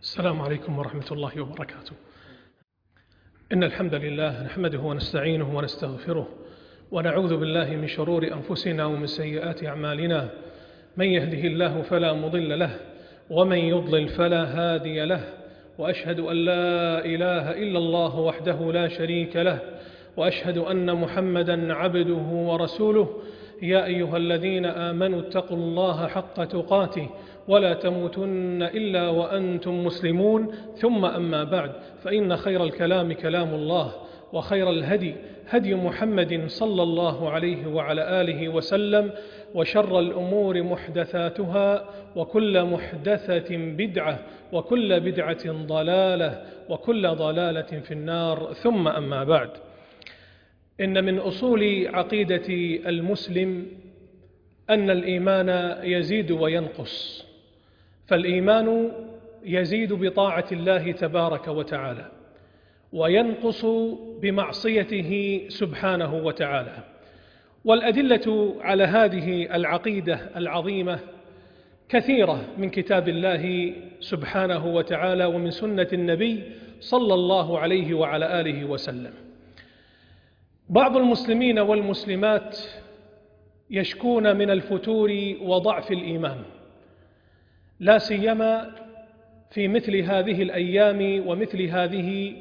السلام عليكم ورحمة الله وبركاته. إن الحمد لله نحمده ونستعينه ونستغفره ونعوذ بالله من شرور أنفسنا ومن سيئات أعمالنا. من يهده الله فلا مضل له ومن يضلل فلا هادي له، وأشهد أن لا إله إلا الله وحده لا شريك له، وأشهد أن محمدًا عبده ورسوله. يا أيها الذين آمنوا اتقوا الله حق تقاته ولا تموتن إلا وأنتم مسلمون. ثم أما بعد، فإن خير الكلام كلام الله، وخير الهدي هدي محمد صلى الله عليه وعلى آله وسلم، وشر الأمور محدثاتها، وكل محدثة بدعة، وكل بدعة ضلالة، وكل ضلالة في النار. ثم أما بعد، إن من أصول عقيدة المسلم أن الإيمان يزيد وينقص، فالإيمان يزيد بطاعة الله تبارك وتعالى، وينقص بمعصيته سبحانه وتعالى. والأدلة على هذه العقيدة العظيمة كثيرة من كتاب الله سبحانه وتعالى ومن سنة النبي صلى الله عليه وعلى آله وسلم. بعض المسلمين والمسلمات يشكون من الفتور وضعف الإيمان، لا سيما في مثل هذه الأيام ومثل هذه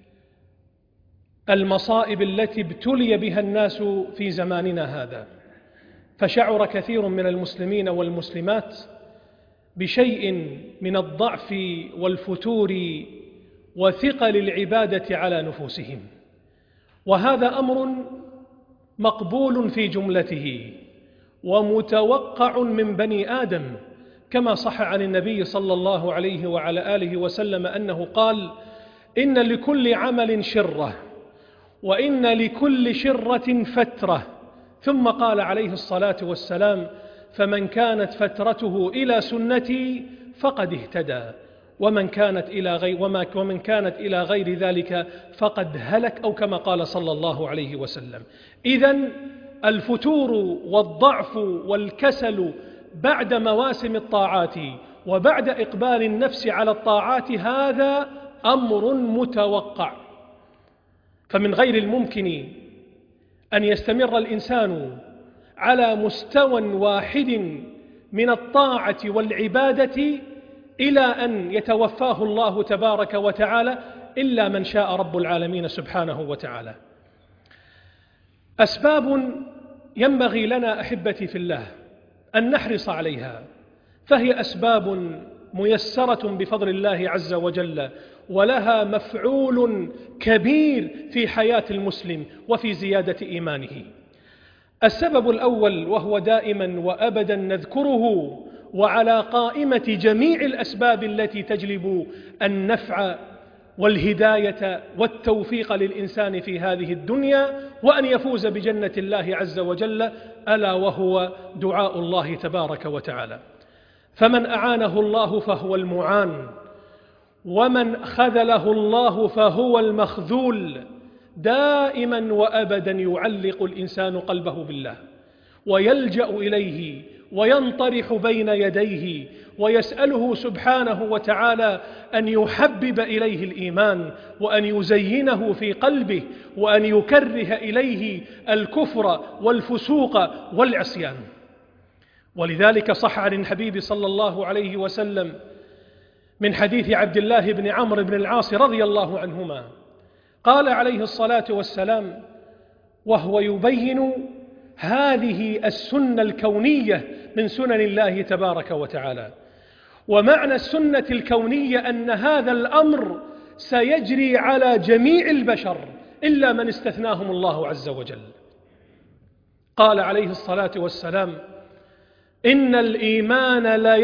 المصائب التي ابتلي بها الناس في زماننا هذا. فشعر كثير من المسلمين والمسلمات بشيء من الضعف والفتور وثقل العبادة على نفوسهم، وهذا أمر مقبول في جملته ومتوقع من بني آدم، كما صح عن النبي صلى الله عليه وعلى آله وسلم أنه قال: إن لكل عمل شرة، وإن لكل شرة فترة. ثم قال عليه الصلاة والسلام: فمن كانت فترته إلى سنتي فقد اهتدى، ومن كانت إلى غير ذلك فقد هلك، أو كما قال صلى الله عليه وسلم. إذن الفتور والضعف والكسل بعد مواسم الطاعات وبعد إقبال النفس على الطاعات هذا أمر متوقع، فمن غير الممكن أن يستمر الإنسان على مستوى واحد من الطاعة والعبادة إلى أن يتوفاه الله تبارك وتعالى، إلا من شاء رب العالمين سبحانه وتعالى. أسباب ينبغي لنا أحبتي في الله أن نحرص عليها، فهي أسباب ميسرة بفضل الله عز وجل، ولها مفعول كبير في حياة المسلم وفي زيادة إيمانه. السبب الأول، وهو دائما وأبدا نذكره وعلى قائمة جميع الأسباب التي تجلب النفع والهداية والتوفيق للإنسان في هذه الدنيا وأن يفوز بجنة الله عز وجل، ألا وهو دعاء الله تبارك وتعالى. فمن أعانه الله فهو المعان، ومن خذله الله فهو المخذول. دائما وأبدا يعلق الإنسان قلبه بالله، ويلجأ إليه، وينطرح بين يديه، ويسأله سبحانه وتعالى أن يحبب إليه الإيمان، وأن يزينه في قلبه، وأن يكره إليه الكفر والفسوق والعصيان. ولذلك صح عن الحبيب صلى الله عليه وسلم من حديث عبد الله بن عمرو بن العاص رضي الله عنهما، قال عليه الصلاة والسلام وهو يبين هذه السنة الكونية من سنن الله تبارك وتعالى: ومعنى السنة الكونية أن هذا الأمر سيجري على جميع البشر إلا من استثناهم الله عز وجل. قال عليه الصلاة والسلام: إن الإيمان لا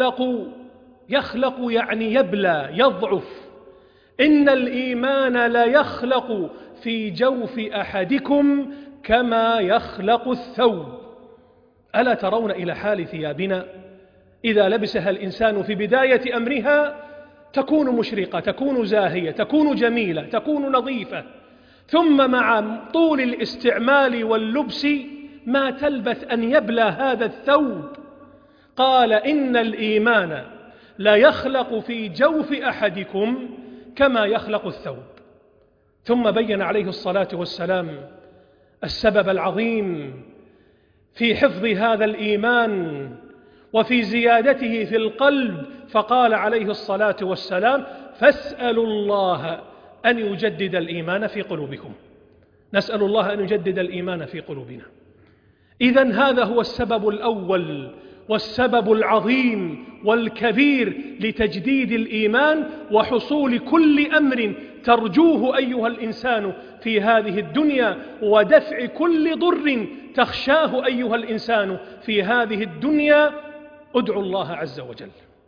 يخلق يعني يبلى يضعف. إن الإيمان لا يخلق في جوف أحدكم كما يخلق الثوب. ألا ترون إلى حال ثيابنا إذا لبسها الإنسان في بداية أمرها تكون مشرقة، تكون زاهية، تكون جميلة، تكون نظيفة، ثم مع طول الاستعمال واللبس ما تلبث أن يبلى هذا الثوب. قال: إن الإيمان لا يخلق في جوف أحدكم كما يخلق الثوب. ثم بين عليه الصلاة والسلام السبب العظيم في حفظ هذا الإيمان وفي زيادته في القلب، فقال عليه الصلاة والسلام: فاسألوا الله أن يجدد الإيمان في قلوبكم. نسأل الله أن يجدد الإيمان في قلوبنا. إذن هذا هو السبب الأول والسبب العظيم والكبير لتجديد الإيمان وحصول كل أمر ترجوه أيها الإنسان في هذه الدنيا، ودفع كل ضر تخشاه أيها الإنسان في هذه الدنيا. ادعوا الله عز وجل.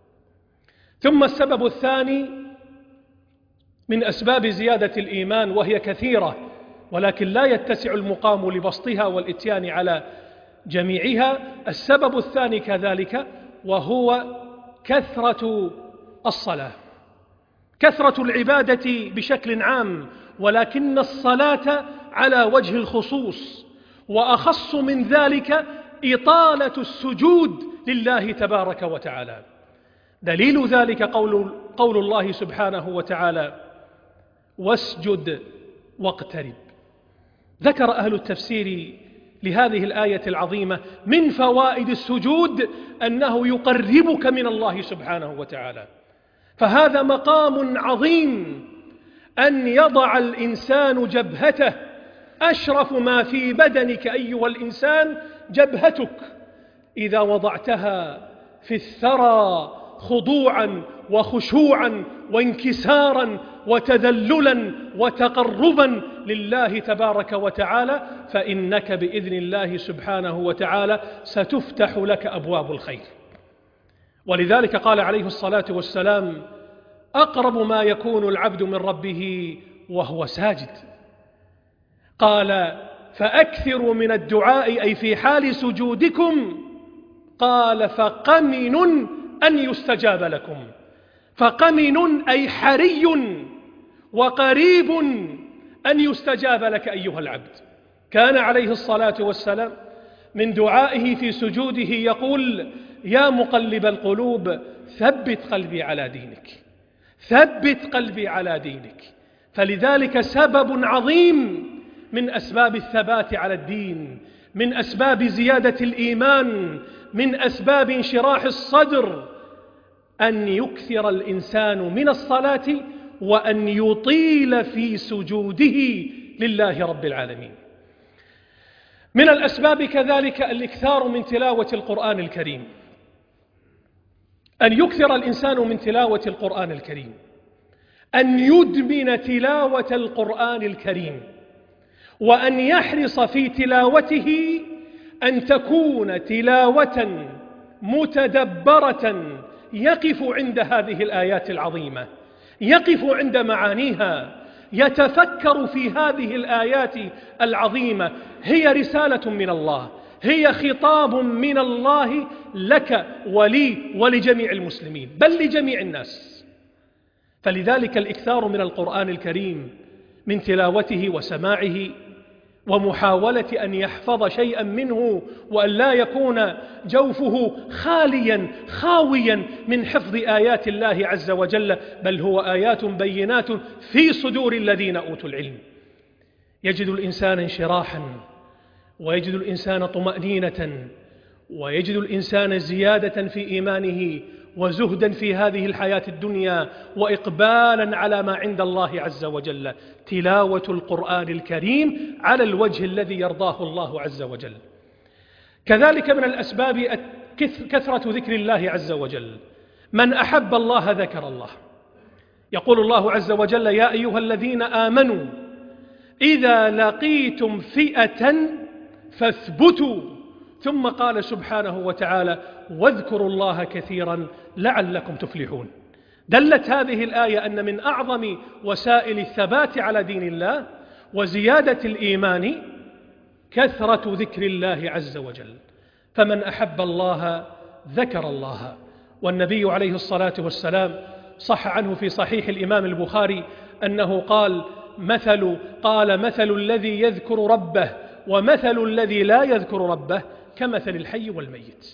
ثم السبب الثاني من أسباب زيادة الإيمان، وهي كثيرة ولكن لا يتسع المقام لبسطها والإتيان على جميعها. السبب الثاني كذلك وهو كثرة الصلاة، كثرة العبادة بشكل عام، ولكن الصلاة على وجه الخصوص، وأخص من ذلك إطالة السجود لله تبارك وتعالى. دليل ذلك قول الله سبحانه وتعالى: واسجد واقترب. ذكر أهل التفسير لهذه الآية العظيمة من فوائد السجود أنه يقربك من الله سبحانه وتعالى، فهذا مقام عظيم أن يضع الإنسان جبهته. أشرف ما في بدنك أيها الإنسان جبهتك، إذا وضعتها في الثرى خضوعا وخشوعا وانكسارا وتذللا وتقربا لله تبارك وتعالى، فإنك بإذن الله سبحانه وتعالى ستفتح لك أبواب الخير. ولذلك قال عليه الصلاة والسلام: أقرب ما يكون العبد من ربه وهو ساجد. قال: فأكثروا من الدعاء، أي في حال سجودكم. قال: فقمن أن يستجاب لكم. فقمن أي حري وقريب أن يستجاب لك أيها العبد. كان عليه الصلاة والسلام من دعائه في سجوده يقول: يا مقلب القلوب ثبت قلبي على دينك، ثبت قلبي على دينك. فلذلك سبب عظيم من أسباب الثبات على الدين، من أسباب زيادة الإيمان، من أسباب انشراح الصدر، أن يكثر الإنسان من الصلاة وأن يطيل في سجوده لله رب العالمين. من الأسباب كذلك الإكثار من تلاوة القرآن الكريم، أن يكثر الإنسان من تلاوة القرآن الكريم، أن يدمن تلاوة القرآن الكريم، وأن يحرص في تلاوته أن تكون تلاوة متدبرة، يقف عند هذه الآيات العظيمة، يقف عند معانيها، يتفكر في هذه الآيات العظيمة. هي رسالة من الله، هي خطاب من الله لك ولي ولجميع المسلمين، بل لجميع الناس. فلذلك الإكثار من القرآن الكريم، من تلاوته وسماعه، ومحاولة أن يحفظ شيئا منه، وأن لا يكون جوفه خاويا من حفظ آيات الله عز وجل، بل هو آيات بينات في صدور الذين أوتوا العلم. يجد الإنسان انشراحا، ويجد الإنسان طمأنينة، ويجد الإنسان زيادة في إيمانه، وزهدا في هذه الحياة الدنيا، وإقبالا على ما عند الله عز وجل. تلاوة القرآن الكريم على الوجه الذي يرضاه الله عز وجل. كذلك من الأسباب كثرة ذكر الله عز وجل. من أحب الله ذكر الله. يقول الله عز وجل: يا أيها الذين آمنوا إذا لقيتم فئة فاثبتوا. ثم قال سبحانه وتعالى: واذكروا الله كثيرا لعلكم تفلحون. دلت هذه الآية أن من أعظم وسائل الثبات على دين الله وزيادة الإيمان كثرة ذكر الله عز وجل. فمن أحب الله ذكر الله. والنبي عليه الصلاة والسلام صح عنه في صحيح الإمام البخاري أنه قال: مثل الذي يذكر ربه ومثل الذي لا يذكر ربه كمثل الحي والميت.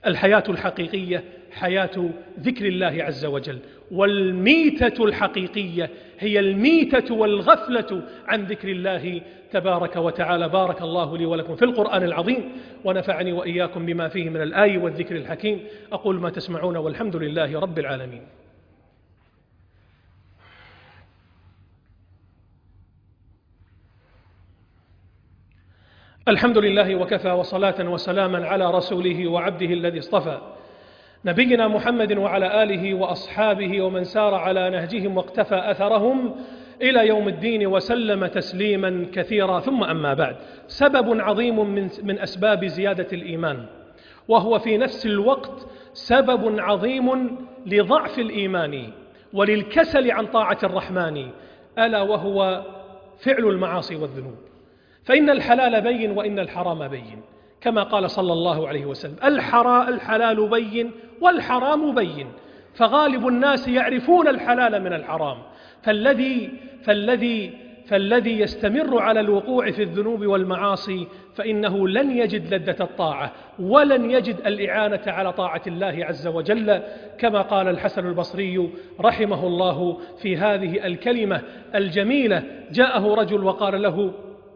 الحياة الحقيقية حياة ذكر الله عز وجل، والميتة الحقيقية هي الميتة والغفلة عن ذكر الله تبارك وتعالى. بارك الله لي ولكم في القرآن العظيم، ونفعني وإياكم بما فيه من الآي والذكر الحكيم. أقول ما تسمعون والحمد لله رب العالمين. الحمد لله وكفى، وصلاة وسلاما على رسوله وعبده الذي اصطفى، نبينا محمد وعلى آله وأصحابه ومن سار على نهجهم واقتفى أثرهم إلى يوم الدين وسلم تسليما كثيرا. ثم أما بعد، سبب عظيم من أسباب زيادة الإيمان، وهو في نفس الوقت سبب عظيم لضعف الإيمان وللكسل عن طاعة الرحمن، ألا وهو فعل المعاصي والذنوب. فإن الحلال بين وإن الحرام بين، كما قال صلى الله عليه وسلم: الحلال بين والحرام بين. فغالب الناس يعرفون الحلال من الحرام، فالذي يستمر على الوقوع في الذنوب والمعاصي فإنه لن يجد لذة الطاعة ولن يجد الإعانة على طاعة الله عز وجل، كما قال الحسن البصري رحمه الله في هذه الكلمة الجميلة: جاءه رجل وقال له: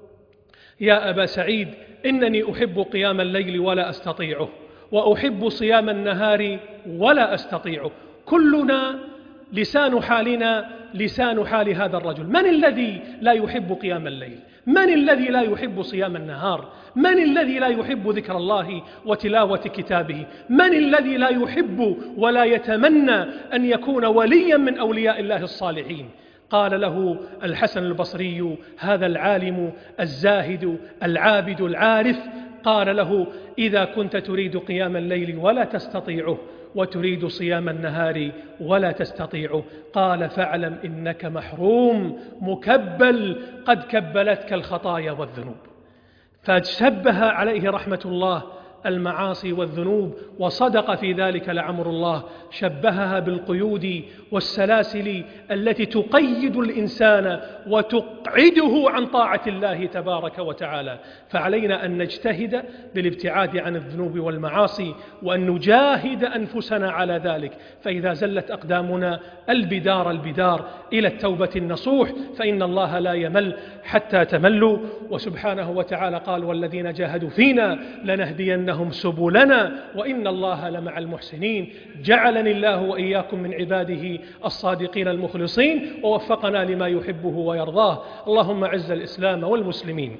يا أبا سعيد، إنني أحب قيام الليل ولا أستطيعه، وأحب صيام النهار ولا أستطيعه. كلنا لسان حالنا لسان حال هذا الرجل. من الذي لا يحب قيام الليل؟ من الذي لا يحب صيام النهار؟ من الذي لا يحب ذكر الله وتلاوة كتابه؟ من الذي لا يحب ولا يتمنى أن يكون وليا من أولياء الله الصالحين؟ قال له الحسن البصري، هذا العالم الزاهد العابد العارف، قال له: إذا كنت تريد قيام الليل ولا تستطيعه، وتريد صيام النهار ولا تستطيعه، قال: فاعلم إنك محروم مكبل، قد كبلتك الخطايا والذنوب. فشبه عليه رحمة الله المعاصي والذنوب، وصدق في ذلك لعمر الله، شبهها بالقيود والسلاسل التي تقيد الإنسان وتقعده عن طاعة الله تبارك وتعالى. فعلينا أن نجتهد بالابتعاد عن الذنوب والمعاصي، وأن نجاهد أنفسنا على ذلك، فإذا زلت أقدامنا البدار إلى التوبة النصوح فإن الله لا يمل حتى تملوا. وسبحانه وتعالى قال: والذين جاهدوا فينا لنهدينهم سبلنا وإن الله لمع المحسنين. جعلني الله وإياكم من عباده الصادقين المخلصين، ووفقنا لما يحبه ويرضاه. اللهم أعز الإسلام والمسلمين،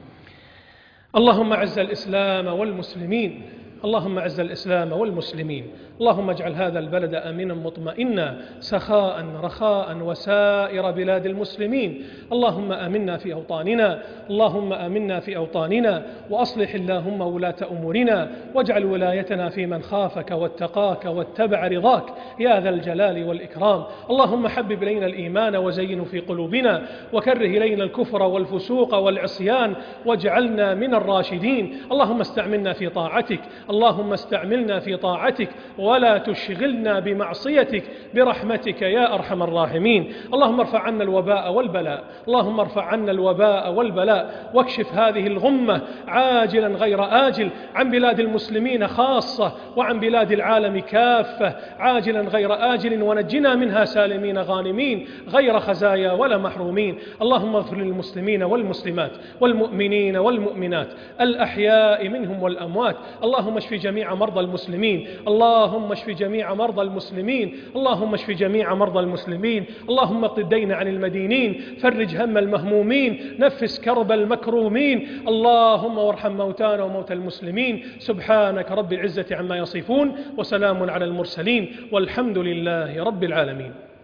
اللهم أعز الإسلام والمسلمين، اللهم أعز الإسلام والمسلمين. اللهم اجعل هذا البلد آمنا مطمئنا سخاء رخاء وسائر بلاد المسلمين. اللهم آمنا في أوطاننا، اللهم آمنا في أوطاننا، وأصلح اللهم ولاة أمورنا، واجعل ولايتنا في من خافك واتقاك واتبع رضاك يا ذا الجلال والإكرام. اللهم حبب إلينا الإيمان وزينه في قلوبنا، وكره إلينا الكفر والفسوق والعصيان، واجعلنا من الراشدين. اللهم استعملنا في طاعتك، اللهم استعملنا في طاعتك، ولا تشغلنا بمعصيتك برحمتك يا أرحم الراحمين. اللهم ارفع عنا الوباء والبلاء، اللهم ارفع عنا الوباء والبلاء، واكشف هذه الغمة عاجلا غير آجل عن بلاد المسلمين خاصة وعن بلاد العالم كافة، عاجلا غير آجل، ونجنا منها سالمين غانمين غير خزايا ولا محرومين. اللهم اغفر للمسلمين والمسلمات والمؤمنين والمؤمنات الأحياء منهم والأموات. اللهم اشف جميع مرضى المسلمين، اللهم اشف جميع مرضى المسلمين، اللهم اشف جميع مرضى المسلمين. اللهم اقض الدين عن المدينين، فرج هم المهمومين، نفس كرب المكرومين. اللهم وارحم موتانا وموتى المسلمين. سبحانك رب العزة عما يصفون، وسلام على المرسلين، والحمد لله رب العالمين.